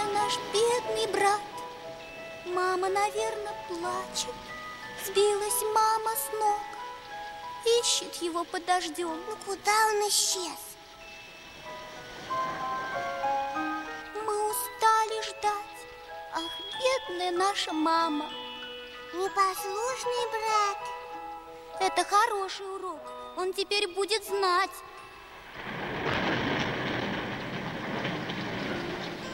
наш бедный брат. Мама, наверное, плачет. Сбилась мама с ног. Ищет его под дождем. Ну куда он исчез? Мы устали ждать. Ах, бедная наша мама. Непослушный брат. Это хороший урок. Он теперь будет знать,